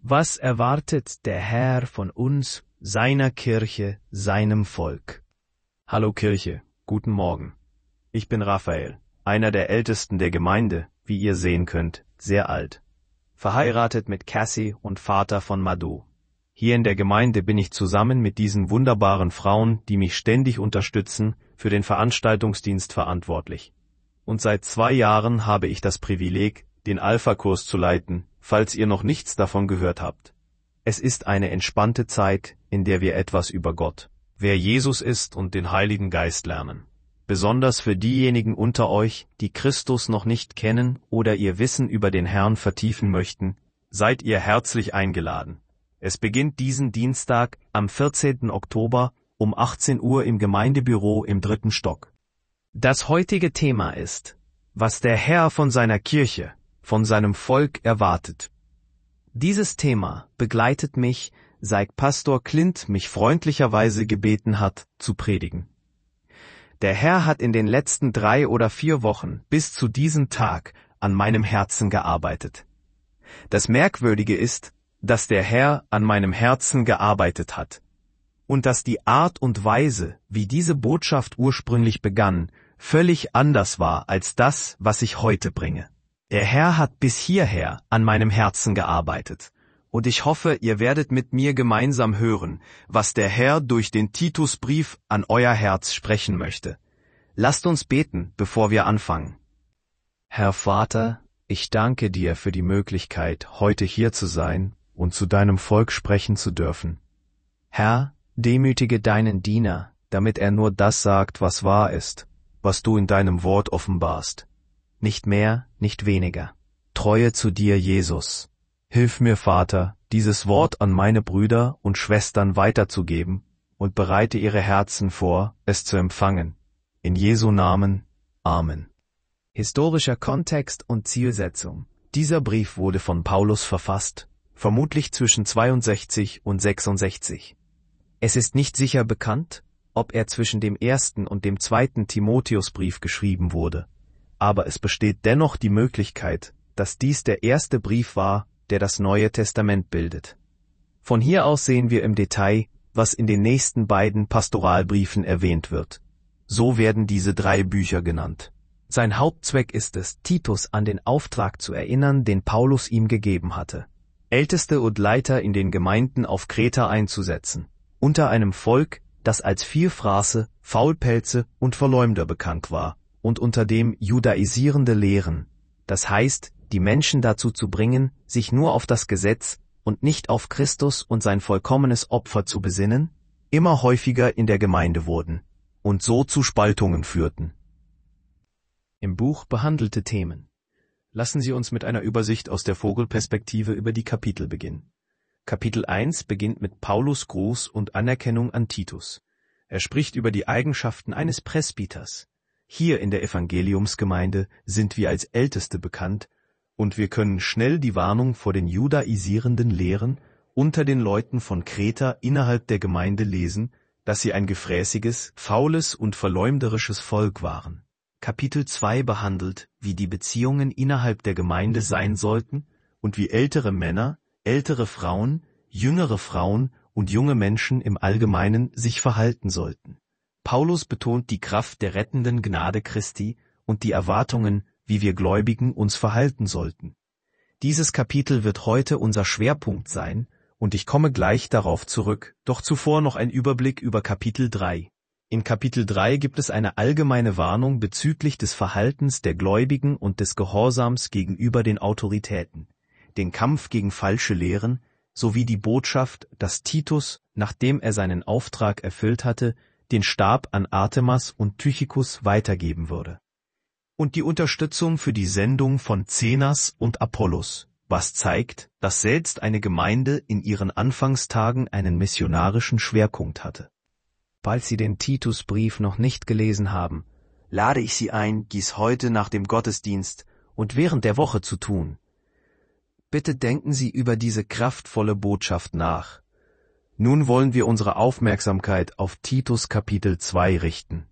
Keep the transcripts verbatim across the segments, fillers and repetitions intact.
Was erwartet der Herr von uns, seiner Kirche, seinem Volk? Hallo Kirche, guten Morgen. Ich bin Raphael, einer der Ältesten der Gemeinde, wie ihr sehen könnt, sehr alt. Verheiratet mit Cassie und Vater von Madhu. Hier in der Gemeinde bin ich zusammen mit diesen wunderbaren Frauen, die mich ständig unterstützen, für den Veranstaltungsdienst verantwortlich. Und seit zwei Jahren habe ich das Privileg, den Alpha-Kurs zu leiten, falls ihr noch nichts davon gehört habt. Es ist eine entspannte Zeit, in der wir etwas über Gott, wer Jesus ist und den Heiligen Geist lernen. Besonders für diejenigen unter euch, die Christus noch nicht kennen oder ihr Wissen über den Herrn vertiefen möchten, seid ihr herzlich eingeladen. Es beginnt diesen Dienstag am vierzehnten Oktober um achtzehn Uhr im Gemeindebüro im dritten Stock. Das heutige Thema ist, was der Herr von seiner Kirche, von seinem Volk erwartet. Dieses Thema begleitet mich, seit Pastor Clint mich freundlicherweise gebeten hat, zu predigen. Der Herr hat in den letzten drei oder vier Wochen bis zu diesem Tag an meinem Herzen gearbeitet. Das Merkwürdige ist, dass der Herr an meinem Herzen gearbeitet hat und dass die Art und Weise, wie diese Botschaft ursprünglich begann, völlig anders war als das, was ich heute bringe. Der Herr hat bis hierher an meinem Herzen gearbeitet, und ich hoffe, ihr werdet mit mir gemeinsam hören, was der Herr durch den Titusbrief an euer Herz sprechen möchte. Lasst uns beten, bevor wir anfangen. Herr Vater, ich danke dir für die Möglichkeit, heute hier zu sein und zu deinem Volk sprechen zu dürfen. Herr, demütige deinen Diener, damit er nur das sagt, was wahr ist, was du in deinem Wort offenbarst. Nicht mehr, nicht weniger. Treue zu dir, Jesus. Hilf mir, Vater, dieses Wort an meine Brüder und Schwestern weiterzugeben und bereite ihre Herzen vor, es zu empfangen. In Jesu Namen. Amen. Historischer Kontext und Zielsetzung. Dieser Brief wurde von Paulus verfasst, vermutlich zwischen zweiundsechzig und sechsundsechzig. Es ist nicht sicher bekannt, ob er zwischen dem ersten und dem zweiten Timotheusbrief geschrieben wurde. Aber es besteht dennoch die Möglichkeit, dass dies der erste Brief war, der das Neue Testament bildet. Von hier aus sehen wir im Detail, was in den nächsten beiden Pastoralbriefen erwähnt wird. So werden diese drei Bücher genannt. Sein Hauptzweck ist es, Titus an den Auftrag zu erinnern, den Paulus ihm gegeben hatte, Älteste und Leiter in den Gemeinden auf Kreta einzusetzen, unter einem Volk, das als Vielfraße, Faulpelze und Verleumder bekannt war, und unter dem judaisierende Lehren, das heißt, die Menschen dazu zu bringen, sich nur auf das Gesetz und nicht auf Christus und sein vollkommenes Opfer zu besinnen, immer häufiger in der Gemeinde wurden und so zu Spaltungen führten. Im Buch behandelte Themen. Lassen Sie uns mit einer Übersicht aus der Vogelperspektive über die Kapitel beginnen. Kapitel eins beginnt mit Paulus' Gruß und Anerkennung an Titus. Er spricht über die Eigenschaften eines Presbyters. Hier in der Evangeliumsgemeinde sind wir als Älteste bekannt, und wir können schnell die Warnung vor den judaisierenden Lehren unter den Leuten von Kreta innerhalb der Gemeinde lesen, dass sie ein gefräßiges, faules und verleumderisches Volk waren. Kapitel zwei behandelt, wie die Beziehungen innerhalb der Gemeinde sein sollten und wie ältere Männer, ältere Frauen, jüngere Frauen und junge Menschen im Allgemeinen sich verhalten sollten. Paulus betont die Kraft der rettenden Gnade Christi und die Erwartungen, wie wir Gläubigen uns verhalten sollten. Dieses Kapitel wird heute unser Schwerpunkt sein, und ich komme gleich darauf zurück, doch zuvor noch ein Überblick über Kapitel drei. In Kapitel drei gibt es eine allgemeine Warnung bezüglich des Verhaltens der Gläubigen und des Gehorsams gegenüber den Autoritäten, den Kampf gegen falsche Lehren, sowie die Botschaft, dass Titus, nachdem er seinen Auftrag erfüllt hatte, den Stab an Artemas und Tychikus weitergeben würde. Und die Unterstützung für die Sendung von Zenas und Apollos, was zeigt, dass selbst eine Gemeinde in ihren Anfangstagen einen missionarischen Schwerpunkt hatte. Falls Sie den Titusbrief noch nicht gelesen haben, lade ich Sie ein, dies heute nach dem Gottesdienst und während der Woche zu tun. Bitte denken Sie über diese kraftvolle Botschaft nach. Nun wollen wir unsere Aufmerksamkeit auf Titus Kapitel zwei richten.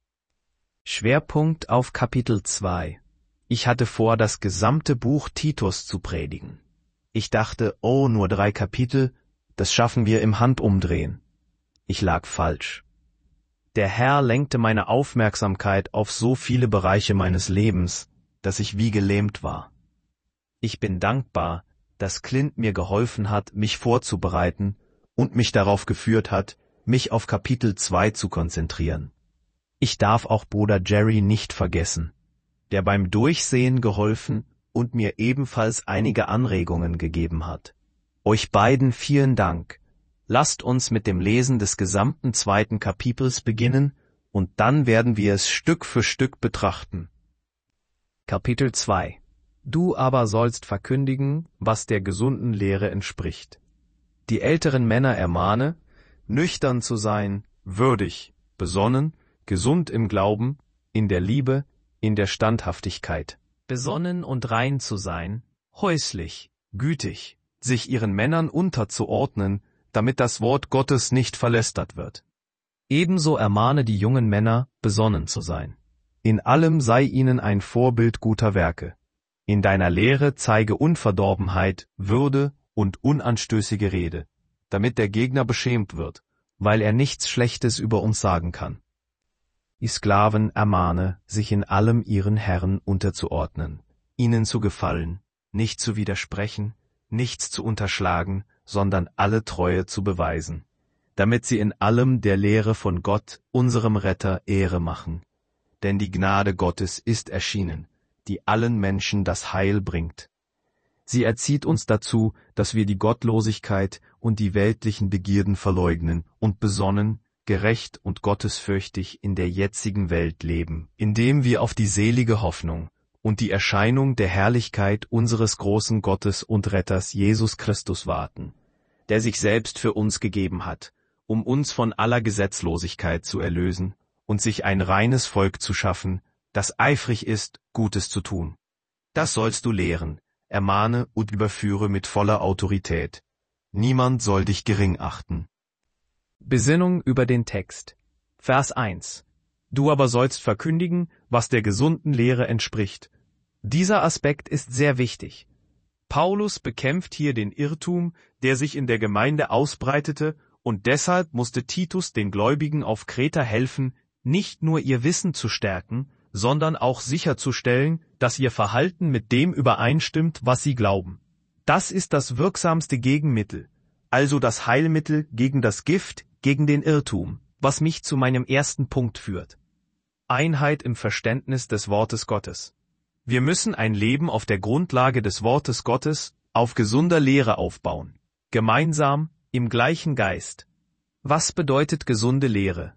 Schwerpunkt auf Kapitel zwei. Ich hatte vor, das gesamte Buch Titus zu predigen. Ich dachte, oh, nur drei Kapitel, das schaffen wir im Handumdrehen. Ich lag falsch. Der Herr lenkte meine Aufmerksamkeit auf so viele Bereiche meines Lebens, dass ich wie gelähmt war. Ich bin dankbar, dass Clint mir geholfen hat, mich vorzubereiten und mich darauf geführt hat, mich auf Kapitel zwei zu konzentrieren. Ich darf auch Bruder Jerry nicht vergessen, der beim Durchsehen geholfen und mir ebenfalls einige Anregungen gegeben hat. Euch beiden vielen Dank. Lasst uns mit dem Lesen des gesamten zweiten Kapitels beginnen, und dann werden wir es Stück für Stück betrachten. Kapitel zwei. Du aber sollst verkündigen, was der gesunden Lehre entspricht. Die älteren Männer ermahne, nüchtern zu sein, würdig, besonnen, gesund im Glauben, in der Liebe, in der Standhaftigkeit, besonnen und rein zu sein, häuslich, gütig, sich ihren Männern unterzuordnen, damit das Wort Gottes nicht verlästert wird. Ebenso ermahne die jungen Männer, besonnen zu sein. In allem sei ihnen ein Vorbild guter Werke. In deiner Lehre zeige Unverdorbenheit, Würde und unanstößige Rede, damit der Gegner beschämt wird, weil er nichts Schlechtes über uns sagen kann. Die Sklaven ermahne, sich in allem ihren Herren unterzuordnen, ihnen zu gefallen, nicht zu widersprechen, nichts zu unterschlagen, sondern alle Treue zu beweisen, damit sie in allem der Lehre von Gott, unserem Retter, Ehre machen. Denn die Gnade Gottes ist erschienen, die allen Menschen das Heil bringt. Sie erzieht uns dazu, dass wir die Gottlosigkeit und die weltlichen Begierden verleugnen und besonnen, gerecht und gottesfürchtig in der jetzigen Welt leben, indem wir auf die selige Hoffnung und die Erscheinung der Herrlichkeit unseres großen Gottes und Retters Jesus Christus warten, der sich selbst für uns gegeben hat, um uns von aller Gesetzlosigkeit zu erlösen und sich ein reines Volk zu schaffen, das eifrig ist, Gutes zu tun. Das sollst du lehren, ermahne und überführe mit voller Autorität. Niemand soll dich gering achten. Besinnung über den Text. Vers eins. Du aber sollst verkündigen, was der gesunden Lehre entspricht. Dieser Aspekt ist sehr wichtig. Paulus bekämpft hier den Irrtum, der sich in der Gemeinde ausbreitete, und deshalb musste Titus den Gläubigen auf Kreta helfen, nicht nur ihr Wissen zu stärken, sondern auch sicherzustellen, dass ihr Verhalten mit dem übereinstimmt, was sie glauben. Das ist das wirksamste Gegenmittel, also das Heilmittel gegen das Gift, gegen den Irrtum, was mich zu meinem ersten Punkt führt. Einheit im Verständnis des Wortes Gottes. Wir müssen ein Leben auf der Grundlage des Wortes Gottes, auf gesunder Lehre aufbauen, gemeinsam, im gleichen Geist. Was bedeutet gesunde Lehre?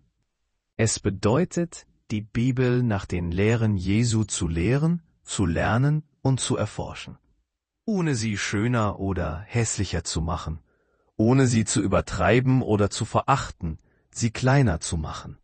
Es bedeutet, die Bibel nach den Lehren Jesu zu lehren, zu lernen und zu erforschen, ohne sie schöner oder hässlicher zu machen, ohne sie zu übertreiben oder zu verachten, sie kleiner zu machen.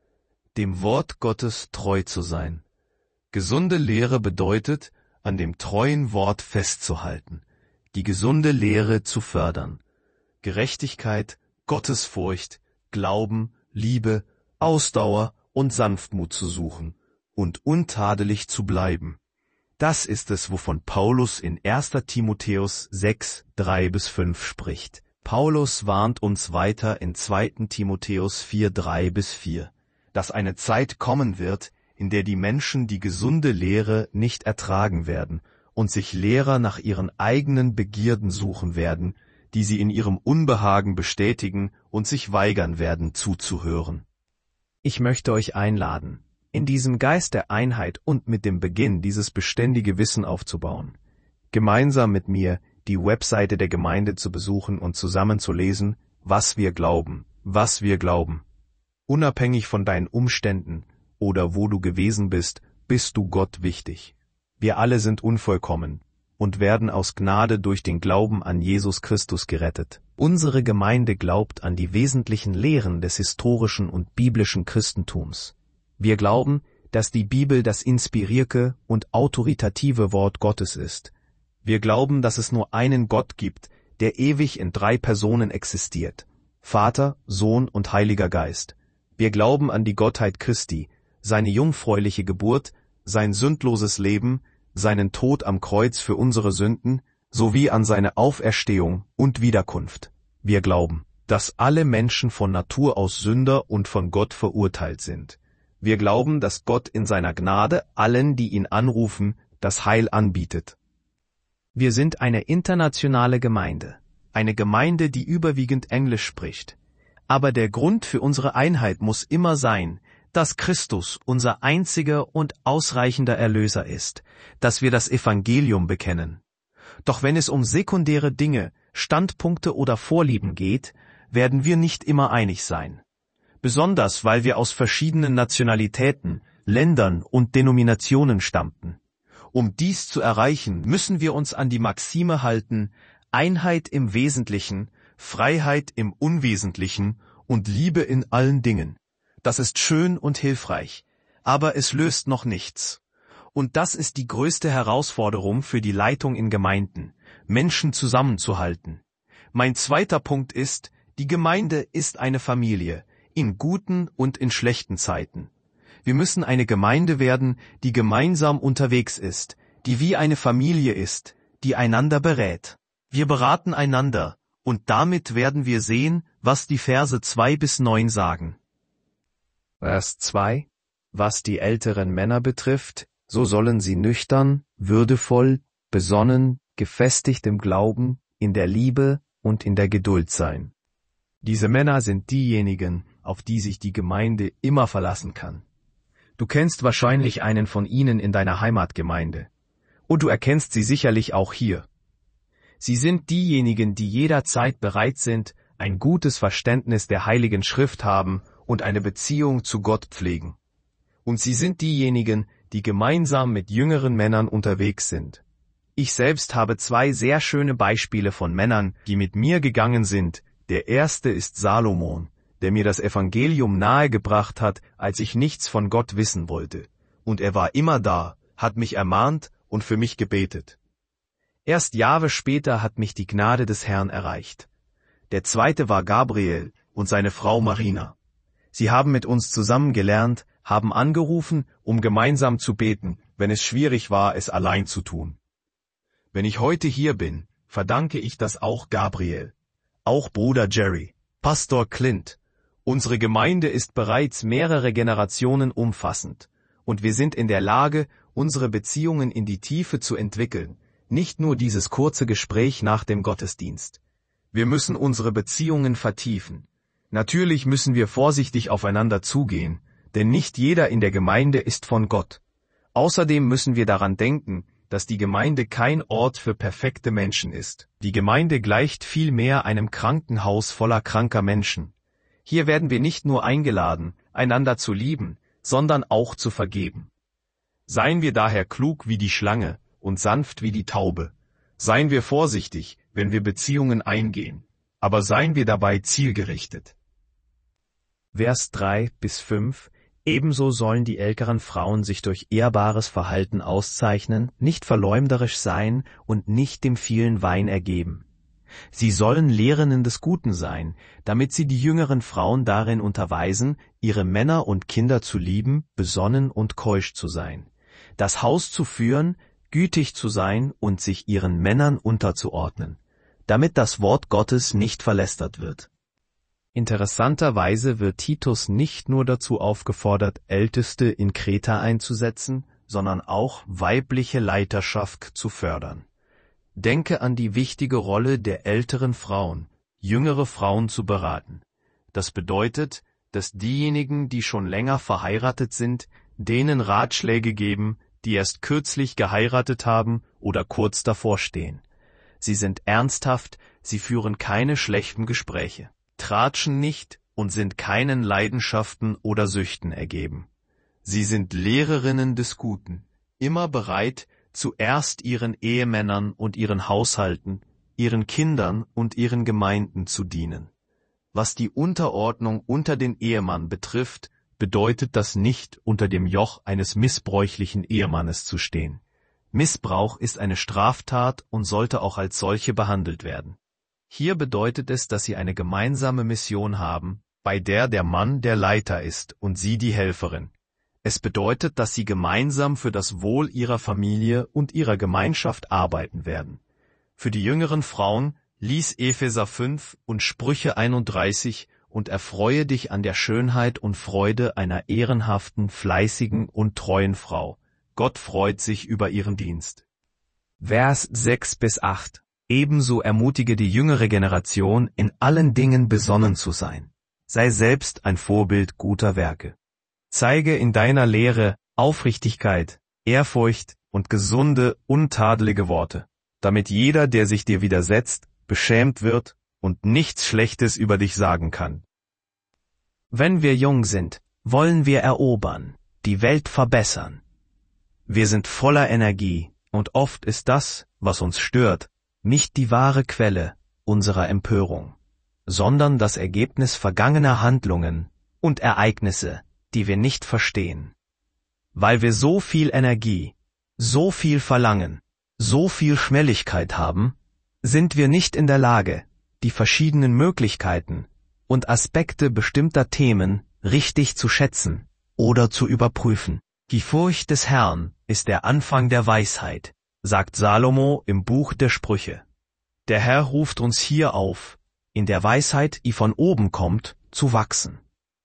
Dem Wort Gottes treu zu sein. Gesunde Lehre bedeutet, an dem treuen Wort festzuhalten, die gesunde Lehre zu fördern. Gerechtigkeit, Gottesfurcht, Glauben, Liebe, Ausdauer und Sanftmut zu suchen und untadelig zu bleiben. Das ist es, wovon Paulus in erster Timotheus sechs, drei bis fünf spricht. Paulus warnt uns weiter in zweiter Timotheus vier, drei bis vier, dass eine Zeit kommen wird, in der die Menschen die gesunde Lehre nicht ertragen werden und sich Lehrer nach ihren eigenen Begierden suchen werden, die sie in ihrem Unbehagen bestätigen und sich weigern werden, zuzuhören. Ich möchte euch einladen, in diesem Geist der Einheit und mit dem Beginn dieses beständige Wissen aufzubauen, gemeinsam mit mir die Webseite der Gemeinde zu besuchen und zusammen zu lesen, was wir glauben, was wir glauben. Unabhängig von deinen Umständen oder wo du gewesen bist, bist du Gott wichtig. Wir alle sind unvollkommen und werden aus Gnade durch den Glauben an Jesus Christus gerettet. Unsere Gemeinde glaubt an die wesentlichen Lehren des historischen und biblischen Christentums. Wir glauben, dass die Bibel das inspirierte und autoritative Wort Gottes ist. Wir glauben, dass es nur einen Gott gibt, der ewig in drei Personen existiert: Vater, Sohn und Heiliger Geist. Wir glauben an die Gottheit Christi, seine jungfräuliche Geburt, sein sündloses Leben, seinen Tod am Kreuz für unsere Sünden, sowie an seine Auferstehung und Wiederkunft. Wir glauben, dass alle Menschen von Natur aus Sünder und von Gott verurteilt sind. Wir glauben, dass Gott in seiner Gnade allen, die ihn anrufen, das Heil anbietet. Wir sind eine internationale Gemeinde, eine Gemeinde, die überwiegend Englisch spricht. Aber der Grund für unsere Einheit muss immer sein, dass Christus unser einziger und ausreichender Erlöser ist, dass wir das Evangelium bekennen. Doch wenn es um sekundäre Dinge, Standpunkte oder Vorlieben geht, werden wir nicht immer einig sein. Besonders weil wir aus verschiedenen Nationalitäten, Ländern und Denominationen stammten. Um dies zu erreichen, müssen wir uns an die Maxime halten: Einheit im Wesentlichen, Freiheit im Unwesentlichen und Liebe in allen Dingen. Das ist schön und hilfreich, aber es löst noch nichts. Und das ist die größte Herausforderung für die Leitung in Gemeinden, Menschen zusammenzuhalten. Mein zweiter Punkt ist, die Gemeinde ist eine Familie, in guten und in schlechten Zeiten. Wir müssen eine Gemeinde werden, die gemeinsam unterwegs ist, die wie eine Familie ist, die einander berät. Wir beraten einander, und damit werden wir sehen, was die Verse zwei bis neun sagen. Vers zwei: Was die älteren Männer betrifft, so sollen sie nüchtern, würdevoll, besonnen, gefestigt im Glauben, in der Liebe und in der Geduld sein. Diese Männer sind diejenigen, auf die sich die Gemeinde immer verlassen kann. Du kennst wahrscheinlich einen von ihnen in deiner Heimatgemeinde. Und du erkennst sie sicherlich auch hier. Sie sind diejenigen, die jederzeit bereit sind, ein gutes Verständnis der Heiligen Schrift haben und eine Beziehung zu Gott pflegen. Und sie sind diejenigen, die gemeinsam mit jüngeren Männern unterwegs sind. Ich selbst habe zwei sehr schöne Beispiele von Männern, die mit mir gegangen sind. Der erste ist Salomon, der mir das Evangelium nahegebracht hat, als ich nichts von Gott wissen wollte. Und er war immer da, hat mich ermahnt und für mich gebetet. Erst Jahre später hat mich die Gnade des Herrn erreicht. Der zweite war Gabriel und seine Frau Marina. Sie haben mit uns zusammen gelernt, haben angerufen, um gemeinsam zu beten, wenn es schwierig war, es allein zu tun. Wenn ich heute hier bin, verdanke ich das auch Gabriel, auch Bruder Jerry, Pastor Clint. Unsere Gemeinde ist bereits mehrere Generationen umfassend, und wir sind in der Lage, unsere Beziehungen in die Tiefe zu entwickeln, nicht nur dieses kurze Gespräch nach dem Gottesdienst. Wir müssen unsere Beziehungen vertiefen. Natürlich müssen wir vorsichtig aufeinander zugehen, denn nicht jeder in der Gemeinde ist von Gott. Außerdem müssen wir daran denken, dass die Gemeinde kein Ort für perfekte Menschen ist. Die Gemeinde gleicht vielmehr einem Krankenhaus voller kranker Menschen. Hier werden wir nicht nur eingeladen, einander zu lieben, sondern auch zu vergeben. Seien wir daher klug wie die Schlange und sanft wie die Taube. Seien wir vorsichtig, wenn wir Beziehungen eingehen, aber seien wir dabei zielgerichtet. Vers drei bis fünf: Ebenso sollen die älteren Frauen sich durch ehrbares Verhalten auszeichnen, nicht verleumderisch sein und nicht dem vielen Wein ergeben. Sie sollen Lehrerinnen des Guten sein, damit sie die jüngeren Frauen darin unterweisen, ihre Männer und Kinder zu lieben, besonnen und keusch zu sein, das Haus zu führen, gütig zu sein und sich ihren Männern unterzuordnen, damit das Wort Gottes nicht verlästert wird. Interessanterweise wird Titus nicht nur dazu aufgefordert, Älteste in Kreta einzusetzen, sondern auch weibliche Leiterschaft zu fördern. Denke an die wichtige Rolle der älteren Frauen, jüngere Frauen zu beraten. Das bedeutet, dass diejenigen, die schon länger verheiratet sind, denen Ratschläge geben, die erst kürzlich geheiratet haben oder kurz davor stehen. Sie sind ernsthaft, sie führen keine schlechten Gespräche, tratschen nicht und sind keinen Leidenschaften oder Süchten ergeben. Sie sind Lehrerinnen des Guten, immer bereit, zuerst ihren Ehemännern und ihren Haushalten, ihren Kindern und ihren Gemeinden zu dienen. Was die Unterordnung unter den Ehemann betrifft, bedeutet das nicht, unter dem Joch eines missbräuchlichen Ehemannes zu stehen. Missbrauch ist eine Straftat und sollte auch als solche behandelt werden. Hier bedeutet es, dass sie eine gemeinsame Mission haben, bei der der Mann der Leiter ist und sie die Helferin. Es bedeutet, dass sie gemeinsam für das Wohl ihrer Familie und ihrer Gemeinschaft arbeiten werden. Für die jüngeren Frauen lies Epheser fünf und Sprüche einunddreißig und erfreue dich an der Schönheit und Freude einer ehrenhaften, fleißigen und treuen Frau. Gott freut sich über ihren Dienst. Vers sechs bis acht. Ebenso ermutige die jüngere Generation, in allen Dingen besonnen zu sein. Sei selbst ein Vorbild guter Werke. Zeige in deiner Lehre Aufrichtigkeit, Ehrfurcht und gesunde, untadelige Worte, damit jeder, der sich dir widersetzt, beschämt wird und nichts Schlechtes über dich sagen kann. Wenn wir jung sind, wollen wir erobern, die Welt verbessern. Wir sind voller Energie, und oft ist das, was uns stört, nicht die wahre Quelle unserer Empörung, sondern das Ergebnis vergangener Handlungen und Ereignisse, die wir nicht verstehen. Weil wir so viel Energie, so viel Verlangen, so viel Schnelligkeit haben, sind wir nicht in der Lage, die verschiedenen Möglichkeiten und Aspekte bestimmter Themen richtig zu schätzen oder zu überprüfen. Die Furcht des Herrn ist der Anfang der Weisheit, sagt Salomo im Buch der Sprüche. Der Herr ruft uns hier auf, in der Weisheit, die von oben kommt, zu wachsen.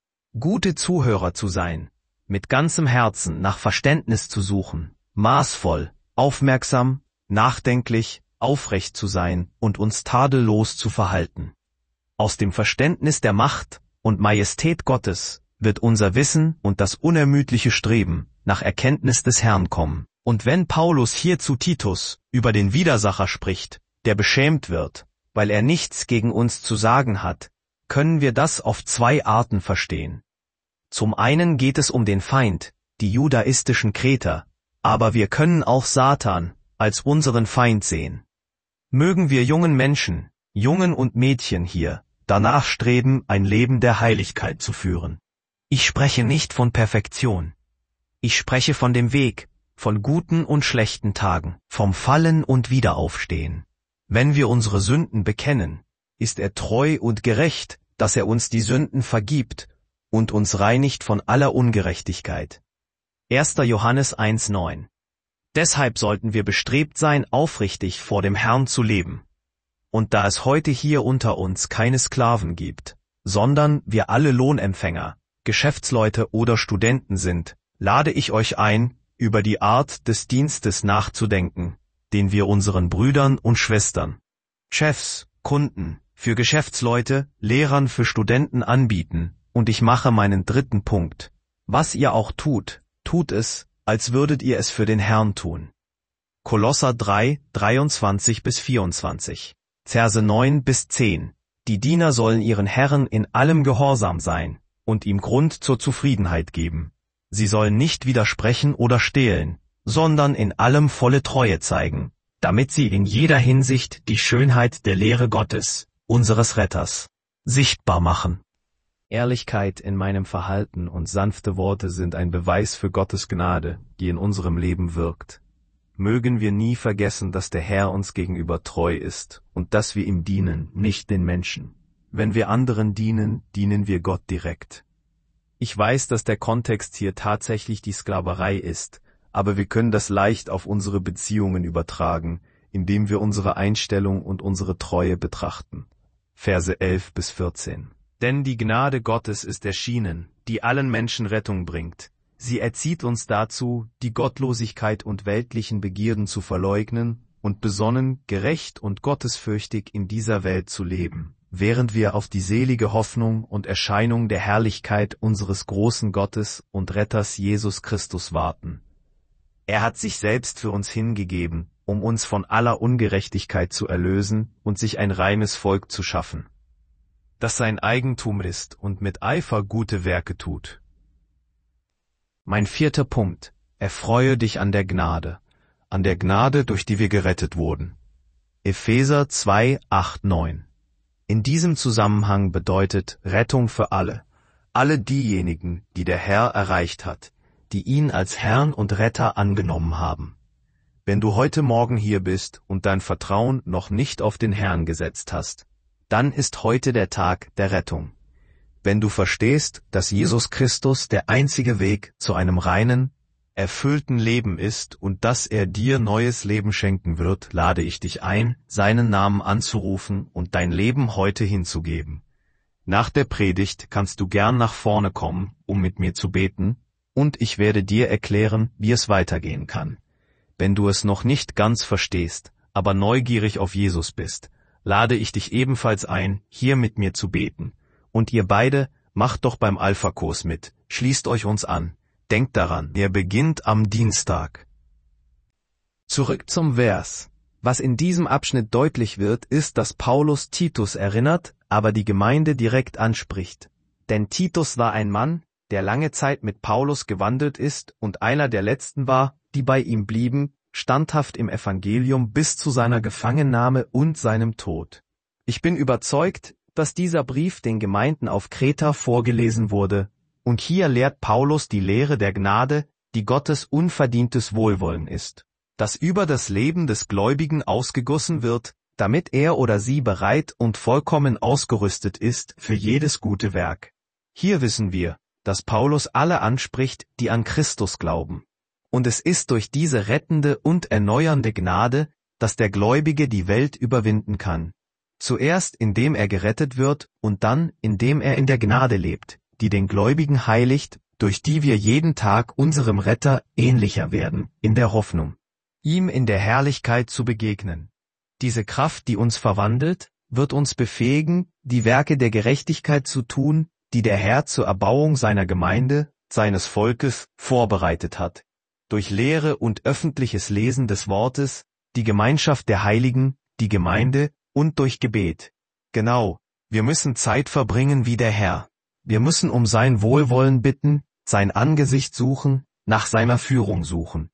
Gute Zuhörer zu sein, mit ganzem Herzen nach Verständnis zu suchen, maßvoll, aufmerksam, nachdenklich, aufrecht zu sein und uns tadellos zu verhalten. Aus dem Verständnis der Macht und Majestät Gottes wird unser Wissen und das unermüdliche Streben nach Erkenntnis des Herrn kommen. Und wenn Paulus hier zu Titus über den Widersacher spricht, der beschämt wird, weil er nichts gegen uns zu sagen hat, können wir das auf zwei Arten verstehen. Zum einen geht es um den Feind, die judaistischen Kreter, aber wir können auch Satan als unseren Feind sehen. Mögen wir jungen Menschen, Jungen und Mädchen hier, danach streben, ein Leben der Heiligkeit zu führen. Ich spreche nicht von Perfektion. Ich spreche von dem Weg, von guten und schlechten Tagen, vom Fallen und Wiederaufstehen. Wenn wir unsere Sünden bekennen, ist er treu und gerecht, dass er uns die Sünden vergibt und uns reinigt von aller Ungerechtigkeit. erster Johannes eins neun. Deshalb sollten wir bestrebt sein, aufrichtig vor dem Herrn zu leben. Und da es heute hier unter uns keine Sklaven gibt, sondern wir alle Lohnempfänger, Geschäftsleute oder Studenten sind, lade ich euch ein, über die Art des Dienstes nachzudenken, den wir unseren Brüdern und Schwestern, Chefs, Kunden, für Geschäftsleute, Lehrern für Studenten anbieten, und ich mache meinen dritten Punkt. Was ihr auch tut, tut es, als würdet ihr es für den Herrn tun. Kolosser drei, dreiundzwanzig bis vierundzwanzig, Verse neun bis zehn. Die Diener sollen ihren Herren in allem gehorsam sein und ihm Grund zur Zufriedenheit geben. Sie sollen nicht widersprechen oder stehlen, sondern in allem volle Treue zeigen, damit sie in jeder Hinsicht die Schönheit der Lehre Gottes, unseres Retters, sichtbar machen. Ehrlichkeit in meinem Verhalten und sanfte Worte sind ein Beweis für Gottes Gnade, die in unserem Leben wirkt. Mögen wir nie vergessen, dass der Herr uns gegenüber treu ist und dass wir ihm dienen, nicht den Menschen. Wenn wir anderen dienen, dienen wir Gott direkt. Ich weiß, dass der Kontext hier tatsächlich die Sklaverei ist, aber wir können das leicht auf unsere Beziehungen übertragen, indem wir unsere Einstellung und unsere Treue betrachten. Verse elf bis vierzehn. Denn die Gnade Gottes ist erschienen, die allen Menschen Rettung bringt. Sie erzieht uns dazu, die Gottlosigkeit und weltlichen Begierden zu verleugnen und besonnen, gerecht und gottesfürchtig in dieser Welt zu leben, während wir auf die selige Hoffnung und Erscheinung der Herrlichkeit unseres großen Gottes und Retters Jesus Christus warten. Er hat sich selbst für uns hingegeben, um uns von aller Ungerechtigkeit zu erlösen und sich ein reines Volk zu schaffen, das sein Eigentum ist und mit Eifer gute Werke tut. Mein vierter Punkt: Erfreue dich an der Gnade, an der Gnade, durch die wir gerettet wurden. Epheser zwei, acht, neun. In diesem Zusammenhang bedeutet Rettung für alle, alle diejenigen, die der Herr erreicht hat, die ihn als Herrn und Retter angenommen haben. Wenn du heute Morgen hier bist und dein Vertrauen noch nicht auf den Herrn gesetzt hast, dann ist heute der Tag der Rettung. Wenn du verstehst, dass Jesus Christus der einzige Weg zu einem reinen, erfüllten Leben ist und dass er dir neues Leben schenken wird, lade ich dich ein, seinen Namen anzurufen und dein Leben heute hinzugeben. Nach der Predigt kannst du gern nach vorne kommen, um mit mir zu beten, und ich werde dir erklären, wie es weitergehen kann. Wenn du es noch nicht ganz verstehst, aber neugierig auf Jesus bist, lade ich dich ebenfalls ein, hier mit mir zu beten. Und ihr beide, macht doch beim Alpha-Kurs mit, schließt euch uns an. Denkt daran, er beginnt am Dienstag. Zurück zum Vers. Was in diesem Abschnitt deutlich wird, ist, dass Paulus Titus erinnert, aber die Gemeinde direkt anspricht. Denn Titus war ein Mann, der lange Zeit mit Paulus gewandelt ist und einer der letzten war, die bei ihm blieben, standhaft im Evangelium bis zu seiner Gefangennahme und seinem Tod. Ich bin überzeugt, dass dieser Brief den Gemeinden auf Kreta vorgelesen wurde, und hier lehrt Paulus die Lehre der Gnade, die Gottes unverdientes Wohlwollen ist, das über das Leben des Gläubigen ausgegossen wird, damit er oder sie bereit und vollkommen ausgerüstet ist für jedes gute Werk. Hier wissen wir, dass Paulus alle anspricht, die an Christus glauben. Und es ist durch diese rettende und erneuernde Gnade, dass der Gläubige die Welt überwinden kann. Zuerst indem er gerettet wird und dann indem er in der Gnade lebt, die den Gläubigen heiligt, durch die wir jeden Tag unserem Retter ähnlicher werden, in der Hoffnung, ihm in der Herrlichkeit zu begegnen. Diese Kraft, die uns verwandelt, wird uns befähigen, die Werke der Gerechtigkeit zu tun, die der Herr zur Erbauung seiner Gemeinde, seines Volkes, vorbereitet hat. Durch Lehre und öffentliches Lesen des Wortes, die Gemeinschaft der Heiligen, die Gemeinde und durch Gebet. Genau, wir müssen Zeit verbringen wie der Herr. Wir müssen um sein Wohlwollen bitten, sein Angesicht suchen, nach seiner Führung suchen.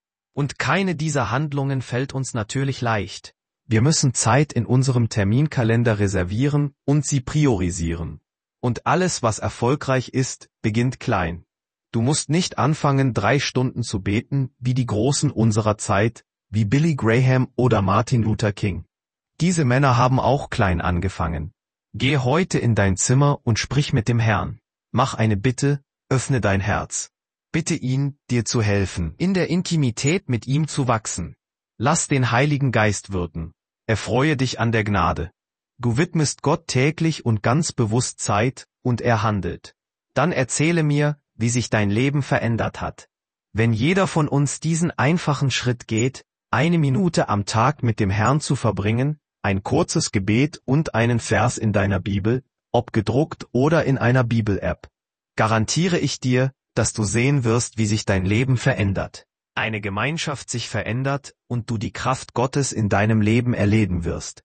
Und keine dieser Handlungen fällt uns natürlich leicht. Wir müssen Zeit in unserem Terminkalender reservieren und sie priorisieren. Und alles, was erfolgreich ist, beginnt klein. Du musst nicht anfangen, drei Stunden zu beten, wie die Großen unserer Zeit, wie Billy Graham oder Martin Luther King. Diese Männer haben auch klein angefangen. Geh heute in dein Zimmer und sprich mit dem Herrn. Mach eine Bitte, öffne dein Herz. Bitte ihn, dir zu helfen, in der Intimität mit ihm zu wachsen. Lass den Heiligen Geist wirken. Erfreue dich an der Gnade. Du widmest Gott täglich und ganz bewusst Zeit, und er handelt. Dann erzähle mir, wie sich dein Leben verändert hat. Wenn jeder von uns diesen einfachen Schritt geht, eine Minute am Tag mit dem Herrn zu verbringen, ein kurzes Gebet und einen Vers in deiner Bibel, ob gedruckt oder in einer Bibel-App, garantiere ich dir, dass du sehen wirst, wie sich dein Leben verändert. Eine Gemeinschaft sich verändert und du die Kraft Gottes in deinem Leben erleben wirst.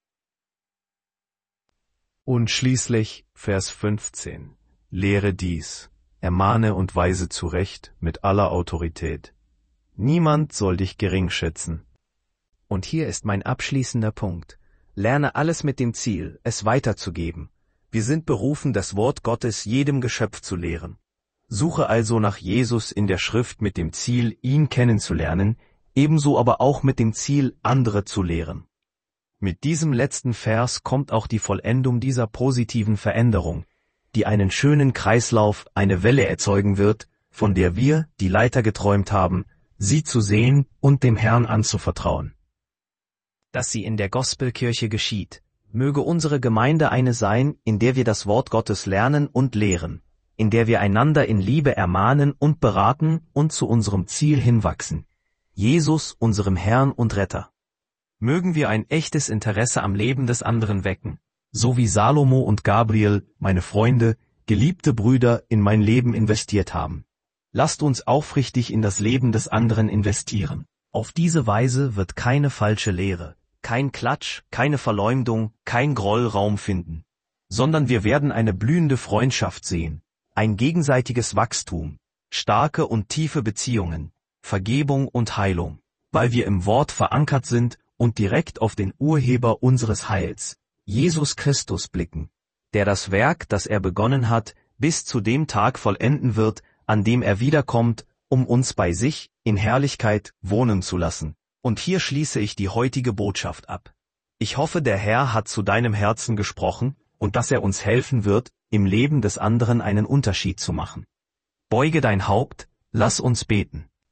Und schließlich, Vers fünfzehn. Lehre dies, ermahne und weise zurecht mit aller Autorität. Niemand soll dich gering schätzen. Und hier ist mein abschließender Punkt. Lerne alles mit dem Ziel, es weiterzugeben. Wir sind berufen, das Wort Gottes jedem Geschöpf zu lehren. Suche also nach Jesus in der Schrift mit dem Ziel, ihn kennenzulernen, ebenso aber auch mit dem Ziel, andere zu lehren. Mit diesem letzten Vers kommt auch die Vollendung dieser positiven Veränderung, die einen schönen Kreislauf, eine Welle erzeugen wird, von der wir, die Leiter, geträumt haben, sie zu sehen und dem Herrn anzuvertrauen. Dass sie in der Gospelkirche geschieht, möge unsere Gemeinde eine sein, in der wir das Wort Gottes lernen und lehren, in der wir einander in Liebe ermahnen und beraten und zu unserem Ziel hinwachsen, Jesus, unserem Herrn und Retter. Mögen wir ein echtes Interesse am Leben des anderen wecken, so wie Salomo und Gabriel, meine Freunde, geliebte Brüder, in mein Leben investiert haben. Lasst uns aufrichtig in das Leben des anderen investieren. Auf diese Weise wird keine falsche Lehre, kein Klatsch, keine Verleumdung, kein Groll Raum finden, sondern wir werden eine blühende Freundschaft sehen, ein gegenseitiges Wachstum, starke und tiefe Beziehungen, Vergebung und Heilung, weil wir im Wort verankert sind und direkt auf den Urheber unseres Heils, Jesus Christus, blicken, der das Werk, das er begonnen hat, bis zu dem Tag vollenden wird, an dem er wiederkommt, um uns bei sich, in Herrlichkeit, wohnen zu lassen. Und hier schließe ich die heutige Botschaft ab. Ich hoffe, der Herr hat zu deinem Herzen gesprochen und dass er uns helfen wird, im Leben des anderen einen Unterschied zu machen. Beuge dein Haupt, lass uns beten.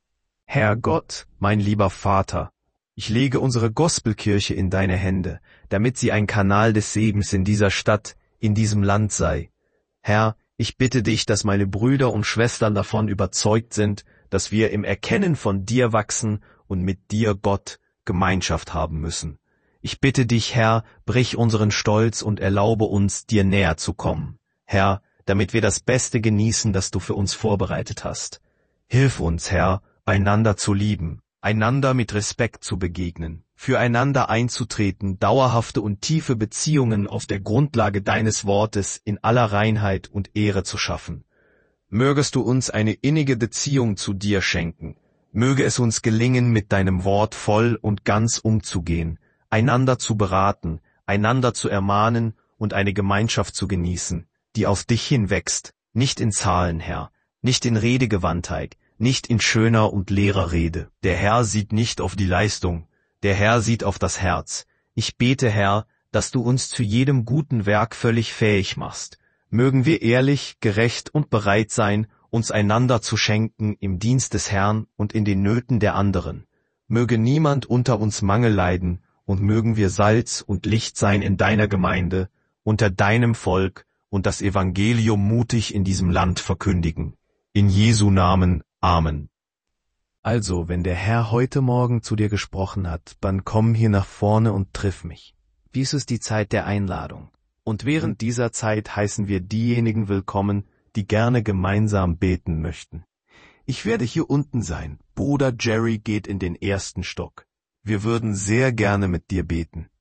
Herr Gott, mein lieber Vater, ich lege unsere Gospelkirche in deine Hände, damit sie ein Kanal des Segens in dieser Stadt, in diesem Land sei. Herr, ich bitte dich, dass meine Brüder und Schwestern davon überzeugt sind, dass wir im Erkennen von dir wachsen und mit dir, Gott, Gemeinschaft haben müssen. Ich bitte dich, Herr, brich unseren Stolz und erlaube uns, dir näher zu kommen. Herr, damit wir das Beste genießen, das du für uns vorbereitet hast. Hilf uns, Herr, einander zu lieben, einander mit Respekt zu begegnen, füreinander einzutreten, dauerhafte und tiefe Beziehungen auf der Grundlage deines Wortes in aller Reinheit und Ehre zu schaffen. Mögest du uns eine innige Beziehung zu dir schenken. Möge es uns gelingen, mit deinem Wort voll und ganz umzugehen, einander zu beraten, einander zu ermahnen und eine Gemeinschaft zu genießen, die auf dich hinwächst, nicht in Zahlen, Herr, nicht in Redegewandtheit, nicht in schöner und leerer Rede. Der Herr sieht nicht auf die Leistung, der Herr sieht auf das Herz. Ich bete, Herr, dass du uns zu jedem guten Werk völlig fähig machst. Mögen wir ehrlich, gerecht und bereit sein, uns einander zu schenken im Dienst des Herrn und in den Nöten der anderen. Möge niemand unter uns Mangel leiden, und mögen wir Salz und Licht sein in deiner Gemeinde, unter deinem Volk, und das Evangelium mutig in diesem Land verkündigen. In Jesu Namen. Amen. Also, wenn der Herr heute Morgen zu dir gesprochen hat, dann komm hier nach vorne und triff mich. Dies ist die Zeit der Einladung. Und während dieser Zeit heißen wir diejenigen willkommen, die gerne gemeinsam beten möchten. Ich werde hier unten sein. Bruder Jerry geht in den ersten Stock. Wir würden sehr gerne mit dir beten.